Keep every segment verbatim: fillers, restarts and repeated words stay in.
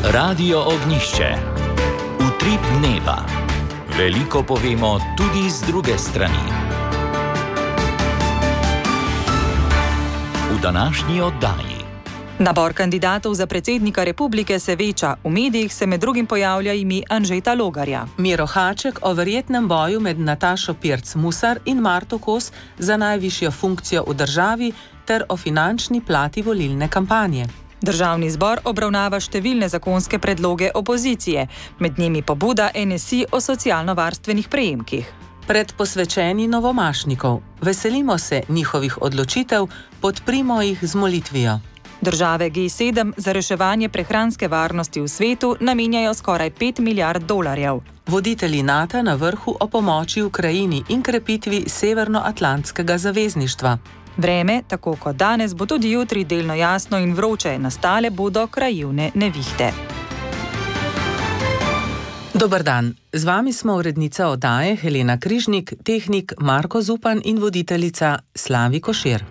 Radio Ognjišče. Utrip dneva. Veliko povemo tudi z druge strani. V današnji oddaji. Nabor kandidatov za predsednika republike se veča. V medijih se med drugim pojavlja ime Anžeta Logarja. Miro Haček o verjetnem boju med Natašo Pirc Musar in Marto Kos za najvišjo funkcijo v državi ter o finančni plati volilne kampanje. Državni zbor obravnava številne zakonske predloge opozicije, med njimi pobuda N S I o socialno-varstvenih prejemkih. Pred posvečeni novomašnikov. Veselimo se njihovih odločitev, podprimo jih z molitvijo. Države G sedem za reševanje prehranske varnosti v svetu namenjajo skoraj pet milijard dolarjev. Voditelji NATO na vrhu o pomoči Ukrajini in krepitvi Severnoatlantskega zavezništva. Vreme, tako kot danes, bo tudi jutri delno jasno in vroče, nastale bodo krajevne nevihte. Dober dan, z vami smo urednica oddaje Helena Križnik, tehnik Marko Zupan in voditeljica Slavi Košir.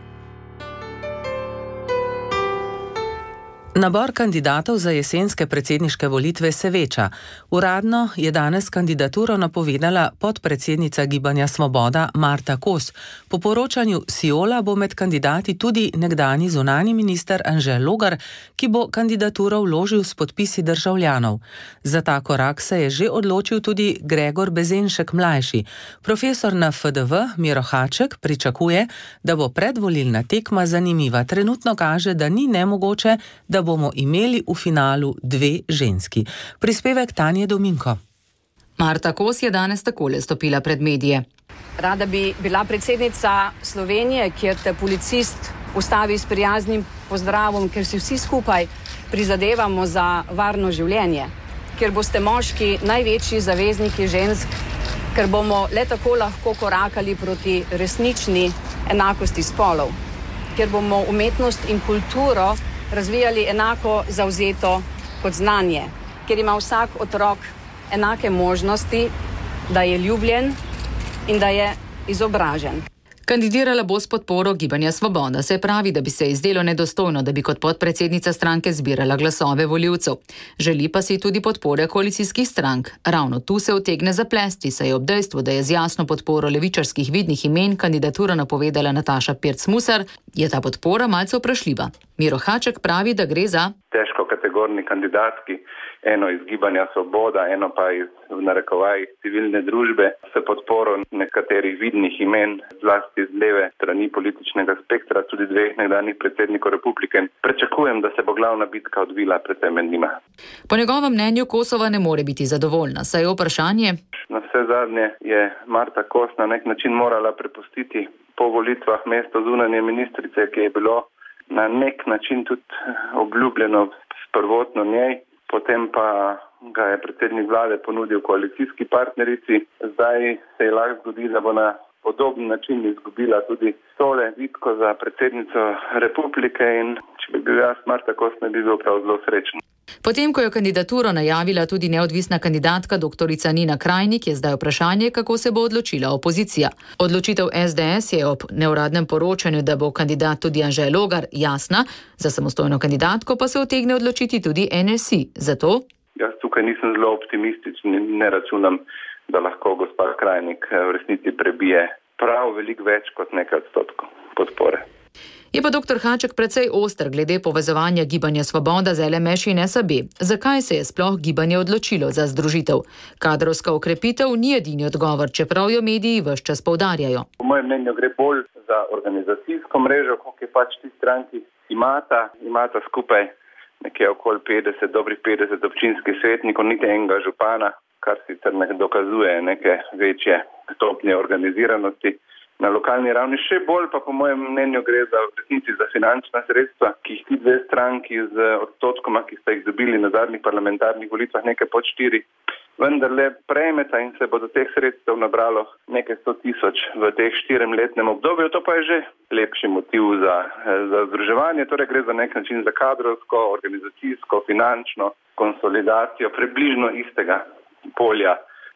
Nabor kandidatov za jesenske predsedniške volitve se veča. Uradno je danes kandidaturo napovedala podpredsednica Gibanja Svoboda Marta Kos. Po poročanju Siola bo med kandidati tudi nekdanji zunanji minister Anže Logar, ki bo kandidaturo vložil s podpisi državljanov. Za ta korak se je že odločil tudi Gregor Bezenšek mlajši. Profesor na F D V Miro Haček pričakuje, da bo predvolilna tekma zanimiva. Trenutno kaže, da ni nemogoče, da bomo imeli v finalu dve ženski. Prispevek Tanje Dominko. Marta Kos je danes takole stopila pred medije. Rada bi bila predsednica Slovenije, kjer te policist ustavi s prijaznim pozdravom, ker si vsi skupaj prizadevamo za varno življenje, kjer boste moški največji zavezniki žensk, ker bomo le tako lahko korakali proti resnični enakosti spolov, kjer bomo umetnost in kulturo razvijali enako zavzeto kot znanje, kjer ima vsak otrok enake možnosti, da je ljubljen in da je izobražen. Kandidirala bo s podporo Gibanja Svoboda. Se pravi, da bi se izdelo nedostojno, da bi kot podpredsednica stranke zbirala glasove volivcev. Želi pa si tudi podpore koalicijskih strank. Ravno tu se utegne zaplesti, saj je ob dejstvu, da je z jasno podporo levičarskih vidnih imen kandidaturo napovedala Nataša Pirc Musar, je ta podpora malce vprašljiva. Miro Haček pravi, da gre za težko kategorni kandidatki, eno iz Gibanja Svoboda, eno pa iz v narekovajih civilne družbe, s podporo nekaterih vidnih imen, zlasti z leve strani političnega spektra, tudi dveh nekdanjih predsednikov republike. Pričakujem, da se bo glavna bitka odvila predvsem med njima. Po njegovem mnenju Kosova ne more biti zadovoljna, saj je vprašanje. Na vse zadnje je Marta Kos na nek način morala prepustiti po volitvah mesto zunanje ministrice, ki je bilo na nek način tudi obljubljeno s prvotno njej. Potem pa ga je predsednik vlade ponudil koalicijski partnerici. Zdaj se je lahko zgodi, da bo na podoben način izgubila tudi tole bitko za predsednico republike in če bi bil jaz Marta Kos, ne bi bil prav zelo srečen. Potem, ko je kandidaturo najavila tudi neodvisna kandidatka doktorica Nina Krajnik, je zdaj vprašanje, kako se bo odločila opozicija. Odločitev S D S je ob neuradnem poročanju, da bo kandidat tudi Anže Logar, jasna, za samostojno kandidatko pa se utegne odločiti tudi N S I. Zato? Jaz tukaj nisem zelo optimističen in ne računam, da lahko gospa Krajnik v resnici prebije prav veliko več kot nekaj odstotkov podpore. Je pa doktor Haček precej oster glede povezovanja Gibanja Svoboda z L M Š in S A B. Zakaj se je sploh gibanje odločilo za združitev? Kadrovska okrepitev ni edini odgovor, čeprav jo mediji ves čas poudarjajo. Po mojem mnenju gre bolj za organizacijsko mrežo, koliko je pač ti stranki imata, imata skupaj nekje okoli petdeset, dobrih petdeset občinskih svetnikov, niti enega župana, kar sicer ne dokazuje neke večje stopnje organiziranosti. Na lokalni ravni še bolj pa po mojem mnenju gre za v resnici za finančna sredstva, ki jih ti dve stranki z odstotkoma, ki ste jih dobili na zadnjih parlamentarnih volitvah, nekaj pod štiri, vendarle prejmeta in se bo do teh sredstev nabralo nekaj sto tisoč v teh štiremletnem obdobju. To pa je že lepši motiv za, za združevanje, torej gre za nek način za kadrovsko, organizacijsko, finančno konsolidacijo približno istega polja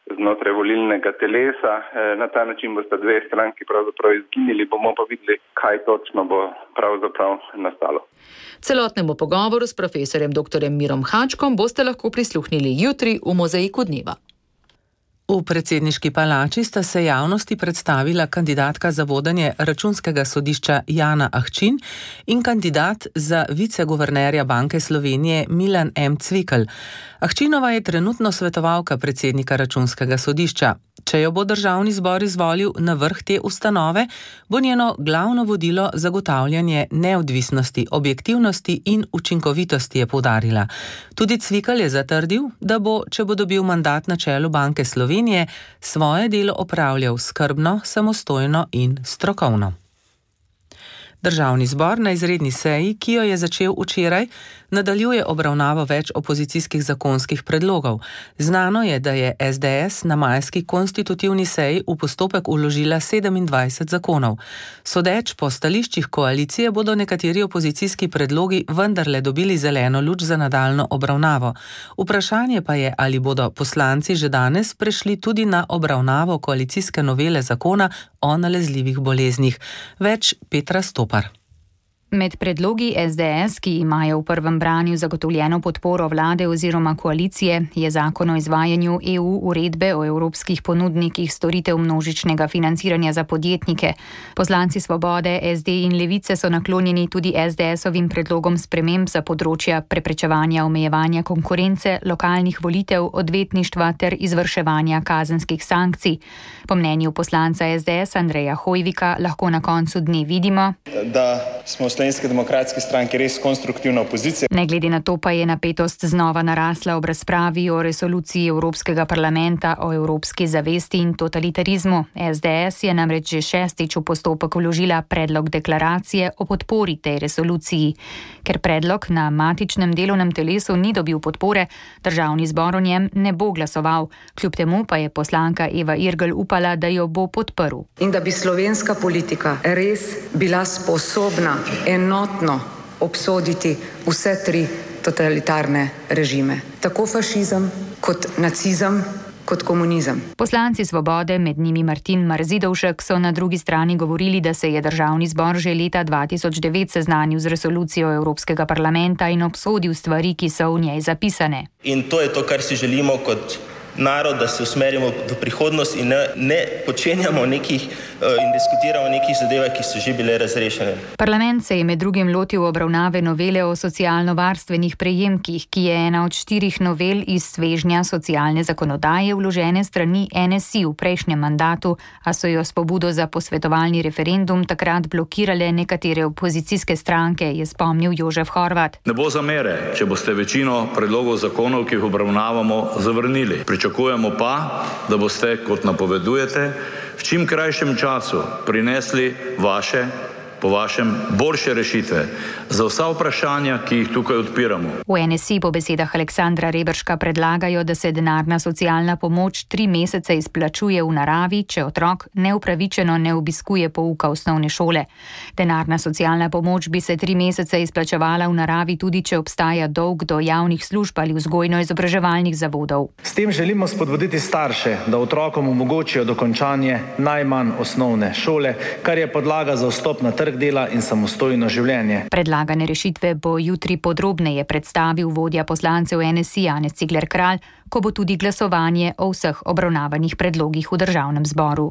znotraj volilnega telesa. Na ta način bosta dve stranki pravzaprav izginili, bomo pa videli, kaj točno bo pravzaprav nastalo. Celotnemu pogovoru s profesorjem doktorjem Mirom Hačkom boste lahko prisluhnili jutri v Mozaiku dneva. V predsedniški palači sta se javnosti predstavila kandidatka za vodenje Računskega sodišča Jana Ahčin in kandidat za viceguvernerja Banke Slovenije Milan M. Cvikl. Ahčinova je trenutno svetovalka predsednika Računskega sodišča. Če jo bo državni zbor izvolil na vrh te ustanove, bo njeno glavno vodilo zagotavljanje neodvisnosti, objektivnosti in učinkovitosti, je poudarila. Tudi Cvikl je zatrdil, da bo, če bo dobil mandat na čelu Banke Slovenije, svoje delo opravljal skrbno, samostojno in strokovno. Državni zbor na izredni seji, ki jo je začel včeraj, nadaljuje obravnavo več opozicijskih zakonskih predlogov. Znano je, da je es de es na majski konstitutivni seji v postopek vložila sedemindvajset zakonov. Sodeč po stališčih koalicije bodo nekateri opozicijski predlogi vendarle dobili zeleno luč za nadaljnjo obravnavo. Vprašanje pa je, ali bodo poslanci že danes prešli tudi na obravnavo koalicijske novele zakona o nalezljivih boleznih. Več Petra Stopar. Med predlogi es de es, ki imajo v prvem branju zagotovljeno podporo vlade oziroma koalicije, je zakon o izvajanju E U uredbe o evropskih ponudnikih storitev množičnega financiranja za podjetnike. Poslanci Svobode, es de in Levice so naklonjeni tudi es de esovim predlogom sprememb za področja preprečevanja omejevanja konkurence, lokalnih volitev, odvetništva ter izvrševanja kazenskih sankcij. Po mnenju poslanca es de es Andreja Hojvika lahko na koncu dne vidimo, da smo Slovenske demokratske stranke res konstruktivna opozicija. Ne glede na to pa je napetost znova narasla ob razpravi o resoluciji Evropskega parlamenta o evropski zavesti in totalitarizmu. es de es je namreč že šestič v postopek vložila predlog deklaracije o podpori tej resoluciji. Ker predlog na matičnem delovnem telesu ni dobil podpore, državni zbor o njem ne bo glasoval. Kljub temu pa je poslanka Eva Irgl upala, da jo bo podprl. In da bi slovenska politika res bila sposobna enotno obsoditi vse tri totalitarne režime. Tako fašizem, kot nacizem, kot komunizem. Poslanci Svobode, med njimi Martin Marzidovšek, so na drugi strani govorili, da se je državni zbor že leta dva tisoč devet seznanil z resolucijo Evropskega parlamenta in obsodil stvari, ki so v njej zapisane. In to je to, kar si želimo kot narod, da se usmerimo v prihodnost in ne, ne počenjamo nekih uh, in diskutiramo nekih zadevah, ki so že bile razrešene. Parlament se je med drugim lotil obravnave novele o socialno-varstvenih prejemkih, ki je ena od štirih novel iz svežnja socialne zakonodaje vložene strani en es i v prejšnjem mandatu, a so jo s pobudo za posvetovalni referendum takrat blokirale nekatere opozicijske stranke, je spomnil Jožef Horvat. Ne bo zamere, če boste večino predlogov zakonov, ki jih obravnavamo, zavrnili. Pričakujemo pa, da boste, kot napovedujete, v čim krajšem času prinesli vaše, po vašem, boljše rešitve za vsa vprašanja, ki jih tukaj odpiramo. V en es i po besedah Aleksandra Reberška predlagajo, da se denarna socialna pomoč tri mesece izplačuje v naravi, če otrok neupravičeno ne obiskuje pouka osnovne šole. Denarna socialna pomoč bi se tri mesece izplačevala v naravi tudi, če obstaja dolg do javnih služb ali vzgojno-izobraževalnih zavodov. S tem želimo spodbuditi starše, da otrokom omogočijo dokončanje najmanj osnovne šole, kar je podlaga za vstop na trg dela in samostojno življenje. Predlagane rešitve bo jutri podrobneje predstavil vodja poslancev en es i Janez Cigler Kralj, ko bo tudi glasovanje o vseh obravnavanih predlogih v državnem zboru.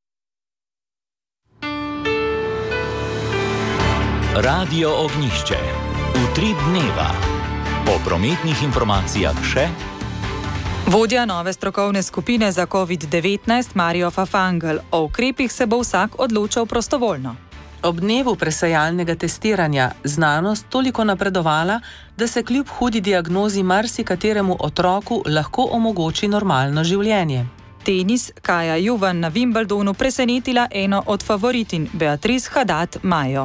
Radio Ognjišče. Utrip dneva. Po prometnih informacijah še vodja nove strokovne skupine za covid devetnajst Mario Fafangel. O ukrepih se bo vsak odločal prostovoljno. Ob dnevu presajalnega testiranja znanost toliko napredovala, da se kljub hudi diagnozi marsikateremu otroku lahko omogoči normalno življenje. Tenis Kaja Juvan na Wimbledonu presenetila eno od favoritin, Beatrice Haddad Majo.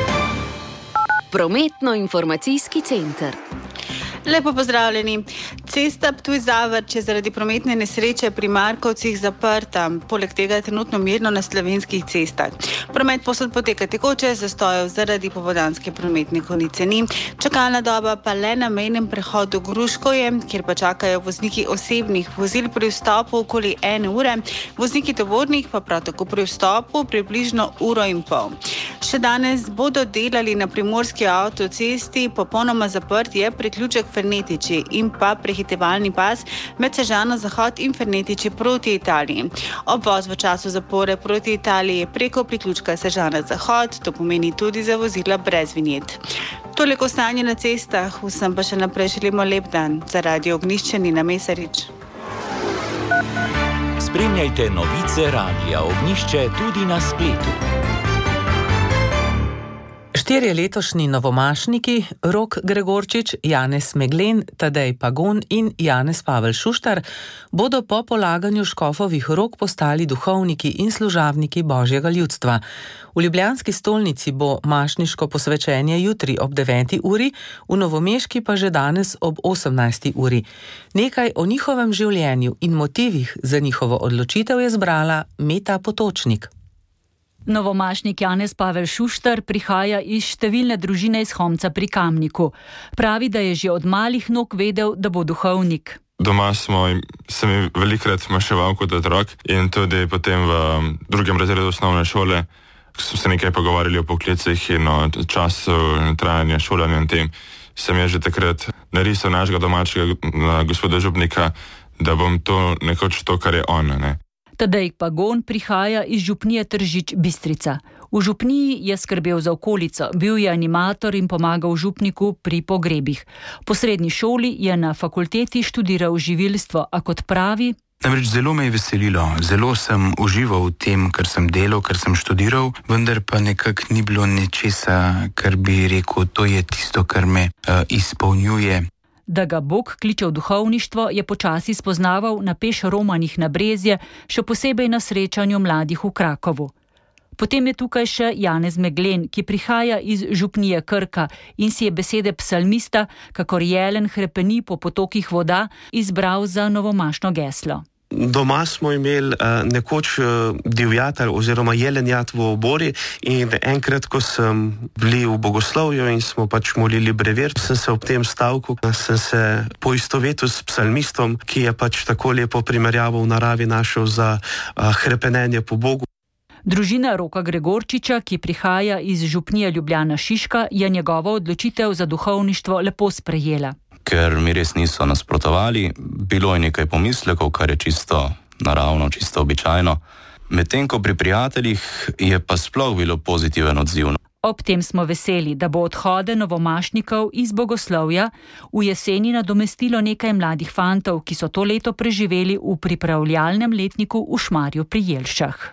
Prometno-informacijski center. Lepo pozdravljeni. Cesta Ptuj-Zavrč je zaradi prometne nesreče pri Markovcih zaprta, poleg tega je trenutno mirno na slovenskih cestah. Promet povsod poteka tekoče, zastojev zaradi popoldanske prometne konice ni. Čakalna doba pa le na mejnem prehodu Gruškovje, kjer pa čakajo vozniki osebnih vozil pri vstopu okoli ene ure, vozniki tovornih pa prav tako pri vstopu približno uro in pol. Še danes bodo delali na primorski avtocesti, popolnoma zaprt je priključek Fernetiči in pa prehitevalni pas med Sežano Zahod in Fernetiči proti Italiji. Obvoz v času zapore proti Italiji je preko priključka Sežana Zahod, to pomeni tudi za vozila brez vinjet. Toliko stanje na cestah, vsem pa še naprej želimo lep dan. Za Radio Ognjišče Nina Mesarič. Spremljajte novice Radia Ognjišče tudi na spletu. Štirje letošnji novomašniki, Rok Gregorčič, Janez Meglen, Tadej Pagon in Janez Pavel Šuštar, bodo po polaganju škofovih rok postali duhovniki in služabniki Božjega ljudstva. V ljubljanski stolnici bo mašniško posvečenje jutri ob deveti uri, v novomeški pa že danes ob osemnajsti uri. Nekaj o njihovem življenju in motivih za njihovo odločitev je zbrala Meta Potočnik. Novomašnik Janez Pavel Šuštar prihaja iz številne družine iz Homca pri Kamniku. Pravi, da je že od malih nog vedel, da bo duhovnik. Doma smo, sem jih velikrat maševal kot otrok in tudi potem v drugem razredu osnovne šole smo se nekaj pogovarjali o poklicih in o času trajanja šolanja in tem. Sem je že takrat narisal našega domačega gospoda župnika, da bom to nekoč to, kar je on, ne. Tadej Pagon prihaja iz župnije Tržič Bistrica. V župniji je skrbel za okolico, bil je animator in pomagal župniku pri pogrebih. Po srednji šoli je na fakulteti študiral živilstvo, a kot pravi... Namreč zelo me je veselilo, zelo sem užival v tem, kar sem delal, kar sem študiral, vendar pa nekako ni bilo nečesa, kar bi rekel, to je tisto, kar me uh, izpolnjuje. Da ga Bog kliče v duhovništvo, je počasi spoznaval na peš romanih na Brezje, še posebej na srečanju mladih v Krakovu. Potem je tukaj še Janez Meglen, ki prihaja iz župnije Krka in si je besede psalmista, kakor jelen hrepeni po potokih voda, izbral za novomašno geslo. Doma smo imeli uh, nekoč uh, divjat oziroma jelenjat v obori in enkrat, ko sem bili v bogoslovju in smo pač molili brevier, sem se ob tem stavku, sem se poistovetil s psalmistom, ki je pač tako lepo primerjavo v naravi našel za uh, hrepenenje po Bogu. Družina Roka Gregorčiča, ki prihaja iz župnije Ljubljana Šiška, je njegovo odločitev za duhovništvo lepo sprejela. Ker mi res niso nasprotovali, bilo je nekaj pomislekov, kar je čisto naravno, čisto običajno. Medtem ko pri prijateljih je pa sploh bilo pozitiven odziv. Ob tem smo veseli, da bo odhode novomašnikov iz bogoslovja v jeseni nadomestilo nekaj mladih fantov, ki so to leto preživeli v pripravljalnem letniku v Šmarju pri Jelšah.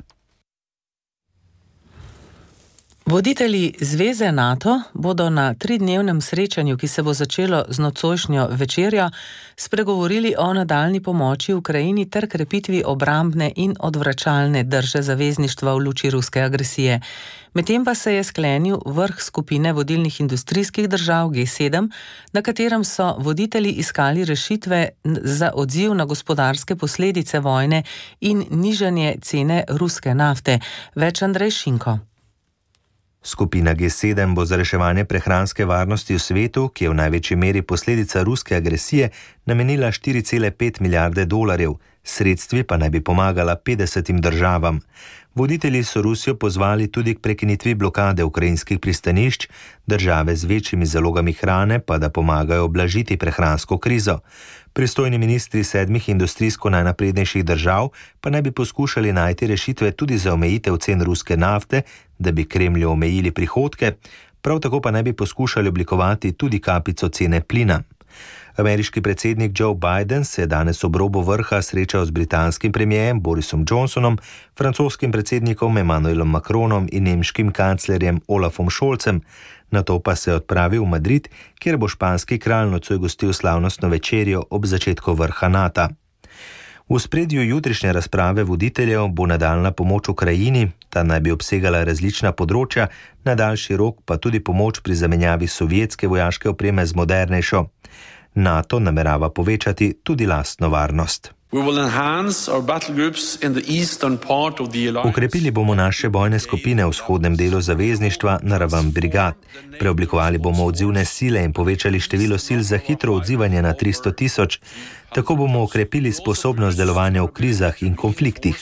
Voditelji Zveze NATO bodo na tridnevnem srečanju, ki se bo začelo z nocojšnjo večerjo, spregovorili o nadaljni pomoči Ukrajini ter krepitvi obrambne in odvračalne drže zavezništva v luči ruske agresije. Medtem pa se je sklenil vrh skupine vodilnih industrijskih držav G sedem, na katerem so voditelji iskali rešitve za odziv na gospodarske posledice vojne in nižanje cene ruske nafte. Več Andrej Šinko. Skupina G sedem bo za reševanje prehranske varnosti v svetu, ki je v največji meri posledica ruske agresije, namenila štiri cele pet milijarde dolarjev, sredstvi pa naj bi pomagala petdesetim državam. Voditelji so Rusijo pozvali tudi k prekinitvi blokade ukrajinskih pristanišč, države z večjimi zalogami hrane pa da pomagajo blažiti prehransko krizo. Pristojni ministri sedmih industrijsko najnaprednejših držav pa naj bi poskušali najti rešitve tudi za omejitev cen ruske nafte, da bi Kremlju omejili prihodke, prav tako pa naj bi poskušali oblikovati tudi kapico cene plina. Ameriški predsednik Joe Biden se je danes ob robu vrha srečal z britanskim premijerjem Borisom Johnsonom, francoskim predsednikom Emmanuelom Macronom in nemškim kanclerjem Olafom Scholzem. Nato pa se je odpravil v Madrid, kjer bo španski kralj nocoj gostil slavnostno večerjo ob začetku vrha NATO. V ospredju jutrišnje razprave voditeljev bo nadaljna pomoč Ukrajini, ta naj bi obsegala različna področja, na daljši rok pa tudi pomoč pri zamenjavi sovjetske vojaške opreme z modernejšo. NATO namerava povečati tudi lastno varnost. Ukrepili bomo naše bojne skupine v vzhodnem delu zavezništva na raven brigad. Preoblikovali bomo odzivne sile in povečali število sil za hitro odzivanje na tristo tisoč. Tako bomo okrepili sposobnost delovanja v krizah in konfliktih.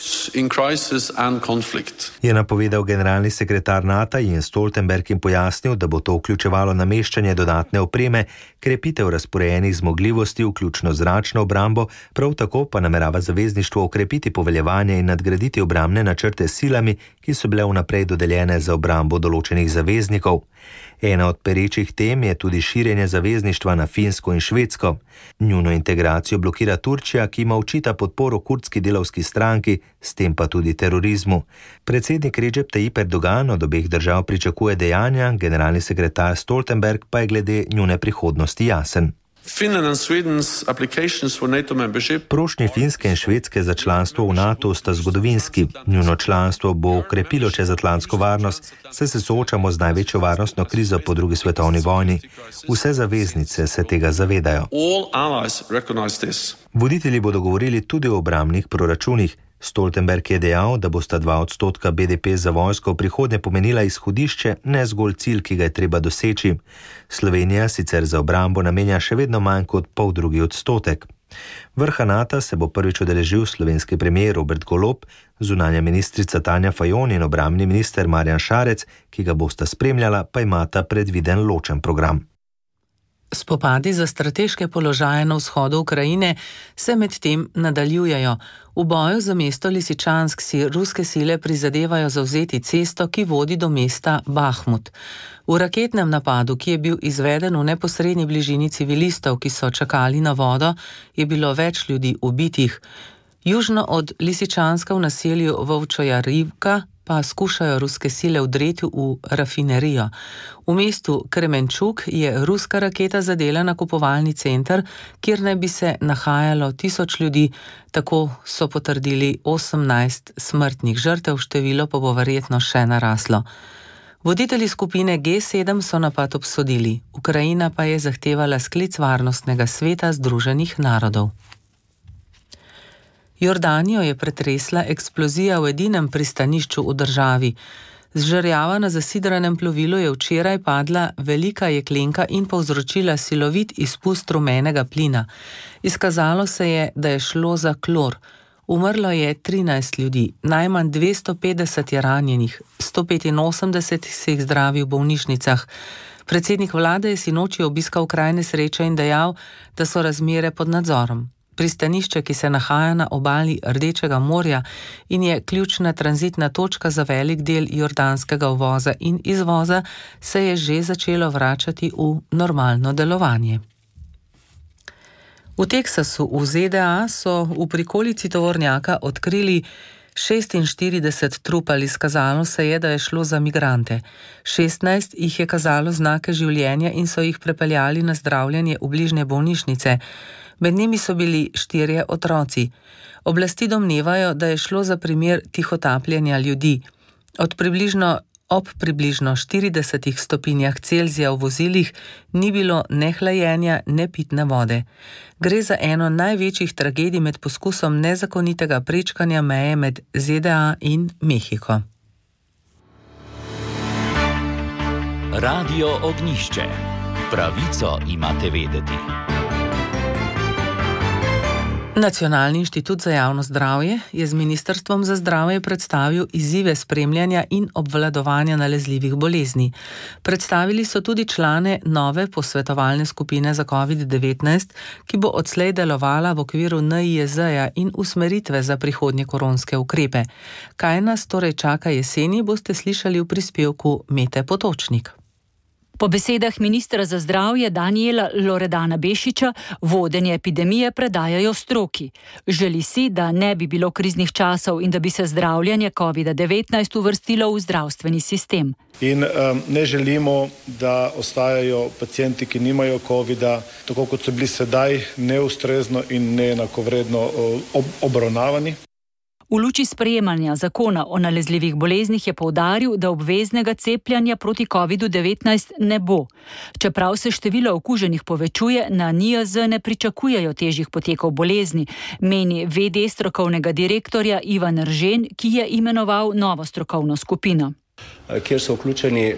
Je napovedal generalni sekretar NATO Jens Stoltenberg in pojasnil, da bo to vključevalo nameščanje dodatne opreme, krepitev razporejenih zmogljivosti, vključno zračno obrambo, prav tako pa namerava zavezništvo okrepiti poveljevanje in nadgraditi obrambne načrte s silami, ki so bile vnaprej dodeljene za obrambo določenih zaveznikov. Ena od perečih tem je tudi širjenje zavezništva na Finsko in Švedsko. Njuno integracijo blokira Turčija, ki ima očita podporo kurdski delavski stranki, s tem pa tudi terorizmu. Predsednik Recep Tayyip Erdogan od obeh držav pričakuje dejanja, generalni sekretar Stoltenberg pa je glede njune prihodnosti jasen. Prošnji Finske in Švedske za članstvo v NATO sta zgodovinski. Njuno članstvo bo okrepilo čezatlantsko varnost, saj se soočamo z največjo varnostno krizo po drugi svetovni vojni. Vse zaveznice se tega zavedajo. Voditelji bodo govorili tudi o obrambnih proračunih. Stoltenberg je dejal, da bosta dva odstotka B D P za vojsko v prihodnje pomenila izhodišče, ne zgolj cilj, ki ga je treba doseči. Slovenija sicer za obrambo namenja še vedno manj kot pol drugi odstotek. Vrha NATO se bo prvič udeležil slovenski premijer Robert Golob, zunanja ministrica Tanja Fajon in obrambni minister Marjan Šarec, ki ga bosta spremljala, pa imata predviden ločen program. Spopadi za strateške položaje na vzhodu Ukrajine se medtem nadaljujejo. V boju za mesto Lisičansk si ruske sile prizadevajo zavzeti cesto, ki vodi do mesta Bahmut. V raketnem napadu, ki je bil izveden v neposrednji bližini civilistov, ki so čakali na vodo, je bilo več ljudi ubitih. Južno od Lisičanska v naselju Vovčoja Rivka pa skušajo ruske sile vdreti v rafinerijo. V mestu Kremenčuk je ruska raketa zadela nakupovalni center, kjer naj bi se nahajalo tisoč ljudi, tako so potrdili osemnajst smrtnih žrtev, število pa bo verjetno še naraslo. Voditelji skupine G sedem so napad obsodili, Ukrajina pa je zahtevala sklic Varnostnega sveta Združenih narodov. Jordanijo je pretresla eksplozija v edinem pristanišču v državi. Z žerjava na zasidranem plovilu je včeraj padla velika jeklenka in povzročila silovit izpust rumenega plina. Izkazalo se je, da je šlo za klor. Umrlo je trinajst ljudi, najmanj dvesto petdeset je ranjenih, sto petinosemdeset se jih zdravi v bolnišnicah. Predsednik vlade je sinoči obiskal kraj nesreče in dejal, da so razmere pod nadzorom. Pristanišče, ki se nahaja na obali Rdečega morja in je ključna tranzitna točka za velik del jordanskega uvoza in izvoza, se je že začelo vračati v normalno delovanje. V Teksasu v Z D A so v prikolici tovornjaka odkrili šestinštirideset trupel, izkazalo se je, da je šlo za migrante. šestnajst jih je kazalo znake življenja in so jih prepeljali na zdravljenje v bližnje bolnišnice. Med njimi so bili štirje otroci. Oblasti domnevajo, da je šlo za primer tihotapljenja ljudi. Od približno, ob približno štiridesetih stopinjah Celzija v vozilih ni bilo ne hlajenja, ne pitne vode. Gre za eno največjih tragedij med poskusom nezakonitega prečkanja meje med Z D A in Mehiko. Radio Ognjišče. Pravico imate vedeti. Nacionalni inštitut za javno zdravje je z Ministrstvom za zdravje predstavil izzive spremljanja in obvladovanja nalezljivih bolezni. Predstavili so tudi člane nove posvetovalne skupine za covid devetnajst, ki bo odslej delovala v okviru N I J Z-ja in usmeritve za prihodnje koronske ukrepe. Kaj nas torej čaka jeseni, boste slišali v prispevku Mete Potočnik. Po besedah ministra za zdravje Danijela Loredana Bešiča vodenje epidemije predajajo stroki. Želi si, da ne bi bilo kriznih časov in da bi se zdravljenje covid devetnajst uvrstilo v zdravstveni sistem. In um, ne želimo, da ostajajo pacijenti, ki nimajo covida, tako kot so bili sedaj, neustrezno in neenakovredno ob obravnavani. V luči sprejemanja zakona o nalezljivih boleznih je poudaril, da obveznega cepljenja proti kovidu devetnajst ne bo. Čeprav se število okuženih povečuje, na N I A Z ne pričakujejo težjih potekov bolezni, meni ve de strokovnega direktorja Ivan Eržen, ki je imenoval novo strokovno skupino. Kjer so vključeni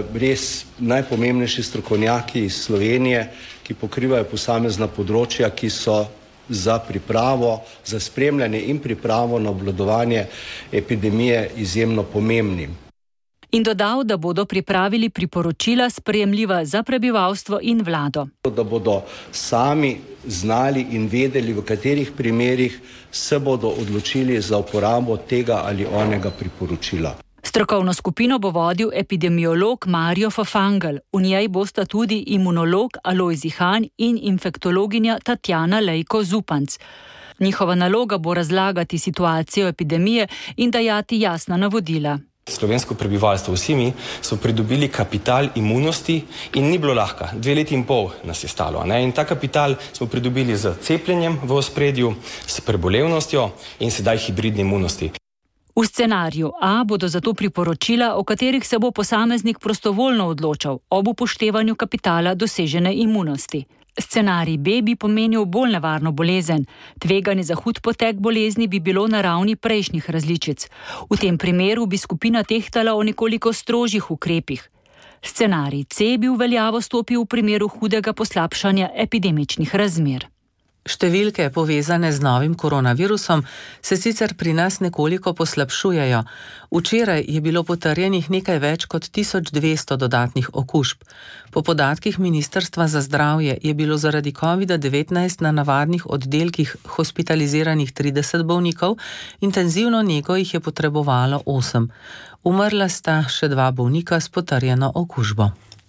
res najpomembnejši strokovnjaki iz Slovenije, ki pokrivajo posamezna področja, ki so za pripravo, za spremljanje in pripravo na obvladovanje epidemije izjemno pomembni. In dodal, da bodo pripravili priporočila sprejemljiva za prebivalstvo in vlado. Da bodo sami znali in vedeli, v katerih primerih se bodo odločili za uporabo tega ali onega priporočila. Strokovno skupino bo vodil epidemiolog Mario Fafangel. V njej bosta tudi imunolog Alojzij Han in infektologinja Tatjana Lejko-Zupanc. Njihova naloga bo razlagati situacijo epidemije in dajati jasna navodila. Slovensko prebivalstvo, vsi mi, so pridobili kapital imunosti in ni bilo lahko. Dve leti in pol nas je stalo. Ne? In ta kapital smo pridobili z cepljenjem v ospredju, s prebolevnostjo in sedaj hibridni imunosti. V scenariju A bodo zato priporočila, o katerih se bo posameznik prostovoljno odločal ob upoštevanju kapitala dosežene imunosti. Scenarij B bi pomenil bolj nevarno bolezen. Tveganje za hud potek bolezni bi bilo na ravni prejšnjih različic. V tem primeru bi skupina tehtala o nekoliko strožjih ukrepih. Scenarij C bi v veljavo stopil v primeru hudega poslabšanja epidemičnih razmer. Številke povezane z novim koronavirusom se sicer pri nas nekoliko poslabšujejo. Včeraj je bilo potrjenih nekaj več kot tisoč dvesto dodatnih okužb. Po podatkih Ministrstva za zdravje je bilo zaradi kovida devetnajst na navadnih oddelkih hospitaliziranih trideset bolnikov, intenzivno nego jih je potrebovalo osem. Umrla sta še dva bolnika s potrjeno okužbo.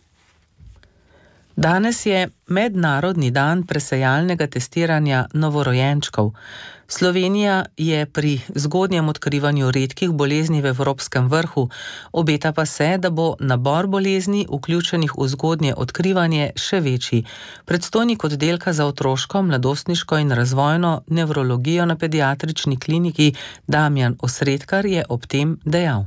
Danes je mednarodni dan presejalnega testiranja novorojenčkov. Slovenija je pri zgodnjem odkrivanju redkih bolezni v evropskem vrhu, obeta pa se, da bo nabor bolezni vključenih v zgodnje odkrivanje še večji. Predstojnik oddelka za otroško, mladostniško in razvojno nevrologijo na pediatrični kliniki Damjan Osredkar je ob tem dejal.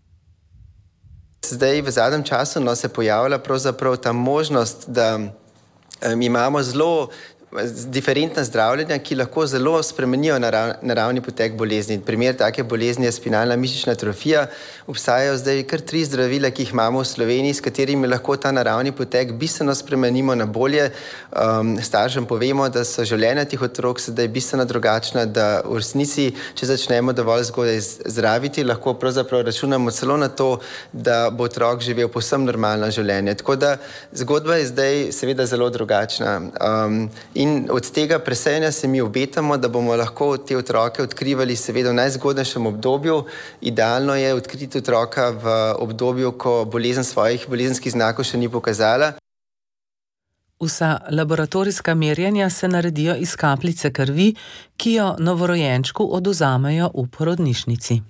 Zdaj v zadnjem času no, se pojavlja pravzaprav ta možnost, da um, imamo zelo diferentna zdravljenja, ki lahko zelo spremenijo narav, naravni potek bolezni. Primer take bolezni je spinalna mišična atrofija. Obstajajo zdaj kar tri zdravila, ki jih imamo v Sloveniji, s katerimi lahko ta naravni potek bistveno spremenimo na bolje. Um, staršem povemo, da so življenja teh otrok sedaj bistveno drugačna, da v resnici, če začnemo dovolj zgodaj zdraviti, lahko pravzaprav računamo celo na to, da bo otrok živel povsem normalno življenje. Tako da zgodba je zdaj seveda zelo drugačna. Um, In od tega presejanja se mi obetamo, da bomo lahko te otroke odkrivali seveda v najzgodnejšem obdobju. Idealno je odkriti otroka v obdobju, ko bolezen svojih bolezenskih znakov še ni pokazala. Vsa laboratorijska merjenja se naredijo iz kapljice krvi, ki jo novorojenčku odvzamejo v porodnišnici.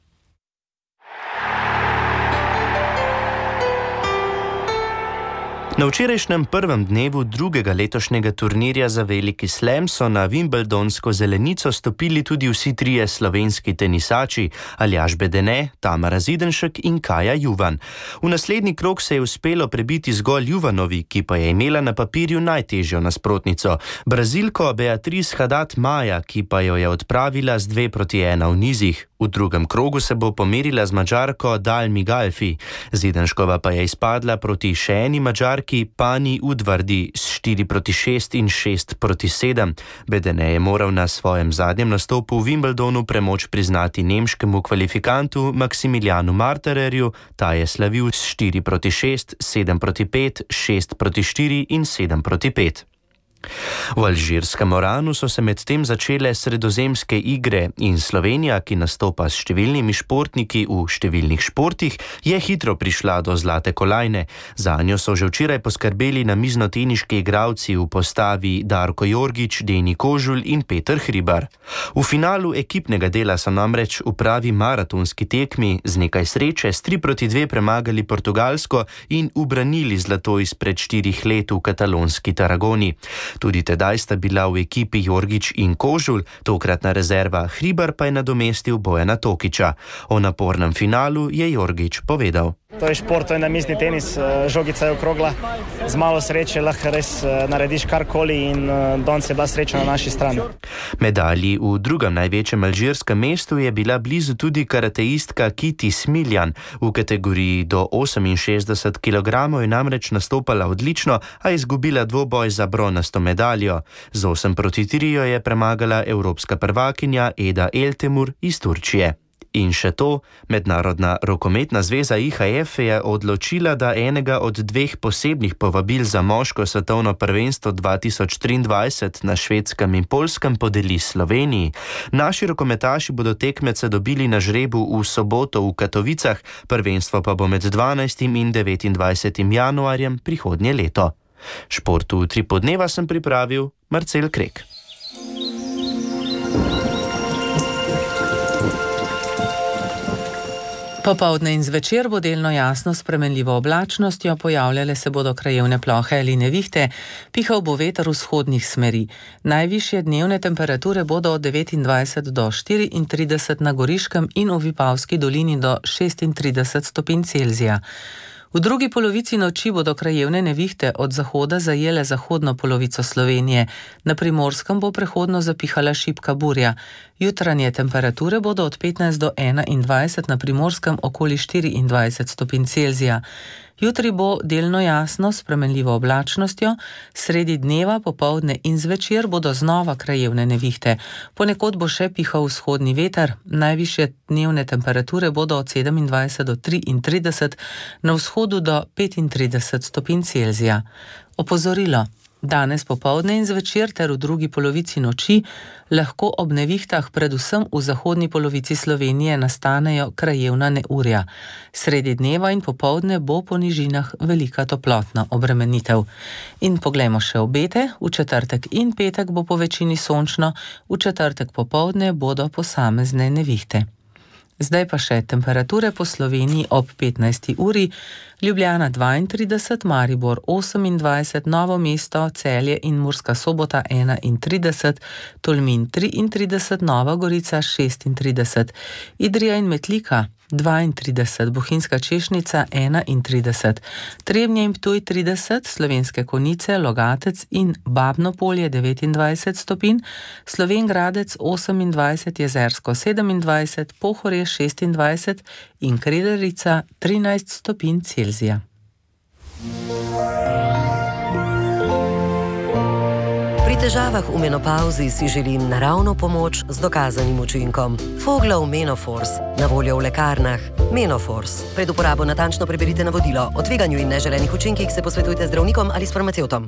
Na včerajšnjem prvem dnevu drugega letošnjega turnirja za veliki slam so na Wimbledonsko zelenico stopili tudi vsi trije slovenski tenisači, Aljaž Bedene, Tamara Zidenšek in Kaja Juvan. V naslednji krog se je uspelo prebiti zgolj Juvanovi, ki pa je imela na papirju najtežjo nasprotnico, Brazilko Beatriz Haddad Maja, ki pa jo je odpravila z dve proti ena v nizih. V drugem krogu se bo pomerila z Mađarko Dalmi Galfi. Zidenškova pa je izpadla proti še eni Mađarki Pani Udvardi s štiri proti šest in šest proti sedem. Bedene je moral na svojem zadnjem nastopu v Wimbledonu premoč priznati nemškemu kvalifikantu Maksimiljanu Martererju. Ta je slavil s štiri proti šest, sedem proti pet, šest proti štiri in sedem proti pet. V alžirskem Oranu so se medtem začele sredozemske igre in Slovenija, ki nastopa s številnimi športniki v številnih športih, je hitro prišla do zlate kolajne. Zanjo so že včeraj poskrbeli namiznoteniški igralci v postavi Darko Jorgič, Deni Kožulj in Peter Hribar. V finalu ekipnega dela so namreč v pravi maratonski tekmi z nekaj sreče s tri proti dve premagali Portugalsko in ubranili zlato izpred štirih let v katalonski Tarragoni. Tudi tedaj sta bila v ekipi Jorgič in Kožul, tokratna rezerva Hribar pa je nadomestil Bojana Tokiča. O napornem finalu je Jorgič povedal. To je šport, to je namizni tenis, žogica je okrogla, z malo sreče lahko res narediš karkoli in danes je bila sreča na naši strani. Medalji v drugem največjem alžirskem mestu je bila blizu tudi karateistka Kiti Smiljan. V kategoriji do oseminšestdeset kilogramov je namreč nastopala odlično, a izgubila dvoboj za bronasto medaljo. Z osem proti tri jo je premagala evropska prvakinja Eda Eltemur iz Turčije. In še to, Mednarodna rokometna zveza I H F je odločila, da enega od dveh posebnih povabil za moško svetovno prvenstvo dva tisoč triindvajset na Švedskem in Poljskem podeli Sloveniji. Naši rokometaši bodo tekmece dobili na žrebu v soboto v Katovicah, prvenstvo pa bo med dvanajstim in devetindvajsetim januarjem prihodnje leto. Športu tri podneva sem pripravil Marcel Krek. Popoldne in zvečer bo delno jasno s spremenljivo oblačnostjo, pojavljale se bodo krajevne plohe ali nevihte, pihal bo veter vzhodnih smeri. Najvišje dnevne temperature bodo od devetindvajset do štiriintrideset na Goriškem in v Vipavski dolini do šestintrideset stopinj Celzija. V drugi polovici noči bodo krajevne nevihte od zahoda zajele zahodno polovico Slovenije. Na Primorskem bo prehodno zapihala šibka burja. Jutranje temperature bodo od petnajst do enaindvajset, na Primorskem okoli štiriindvajset stopinj Celzija. Jutri bo delno jasno s spremenljivo oblačnostjo, sredi dneva, popoldne in zvečer bodo znova krajevne nevihte. Ponekod bo še pihal vzhodni veter, najvišje dnevne temperature bodo od sedemindvajset do triintrideset, na vzhodu do petintrideset stopinj Celzija. Opozorilo. Danes popoldne in zvečer ter v drugi polovici noči lahko ob nevihtah predvsem v zahodni polovici Slovenije nastanejo krajevna neurja. Sredi dneva in popoldne bo po nižinah velika toplotna obremenitev. In poglejmo še obete. V četrtek in petek bo po večini sončno, v četrtek popoldne bodo posamezne nevihte. Zdaj pa še temperature po Sloveniji ob petnajsti uri. Ljubljana dvaintrideset, Maribor osemindvajset, Novo mesto, Celje in Murska Sobota enaintrideset, Tolmin triintrideset, Nova Gorica šestintrideset, Idrija in Metlika dvaintrideset, Bohinjska Češnica enaintrideset, Trebnje in Ptuj trideset, Slovenske Konjice, Logatec in Babno Polje devetindvajset stopinj, Slovenj Gradec osemindvajset, Jezersko sedemindvajset, Pohorje šestindvajset in Krederica trinajst stopinj Celzija. Pri težavah v menopauzi si želim naravno pomoč z dokazanim učinkom. Foglov Menofors, na voljo v lekarnah. Menofors. Pred uporabo natančno preberite navodilo. O tveganju in neželenih učinkih se posvetujte z zdravnikom ali s farmacevtom.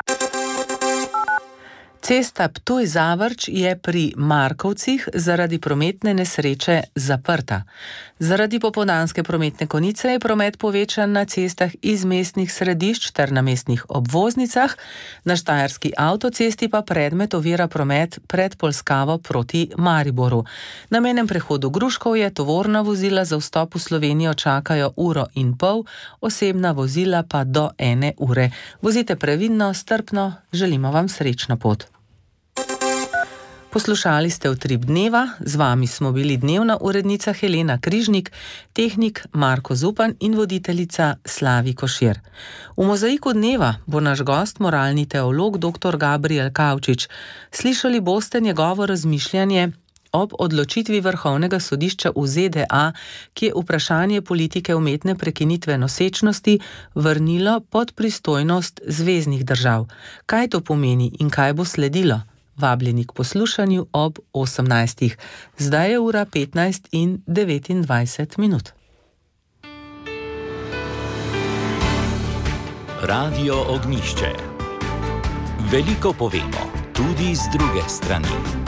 Cesta Ptuj-Zavrč je pri Markovcih zaradi prometne nesreče zaprta. Zaradi popoldanske prometne konice je promet povečan na cestah iz mestnih središč ter na mestnih obvoznicah, na štajerski avtocesti pa predmet ovira promet pred Polskavo proti Mariboru. Na mejnem prehodu Gruškovje tovorna vozila za vstop v Slovenijo čakajo uro in pol, osebna vozila pa do ene ure. Vozite previdno, strpno, želimo vam srečno pot. Poslušali ste Utrip dneva, z vami smo bili dnevna urednica Helena Križnik, tehnik Marko Zupan in voditeljica Slavi Košir. V mozaiku dneva bo naš gost moralni teolog dr. Gabriel Kavčič. Slišali boste njegovo razmišljanje ob odločitvi Vrhovnega sodišča v Z D A, ki je vprašanje politike umetne prekinitve nosečnosti vrnilo pod pristojnost zveznih držav. Kaj to pomeni in kaj bo sledilo? Vabljeni k poslušanju ob osemnajstih. Zdaj je ura petnajst in devetindvajset minut. Radio Ognjišče. Veliko povemo, tudi z druge strani.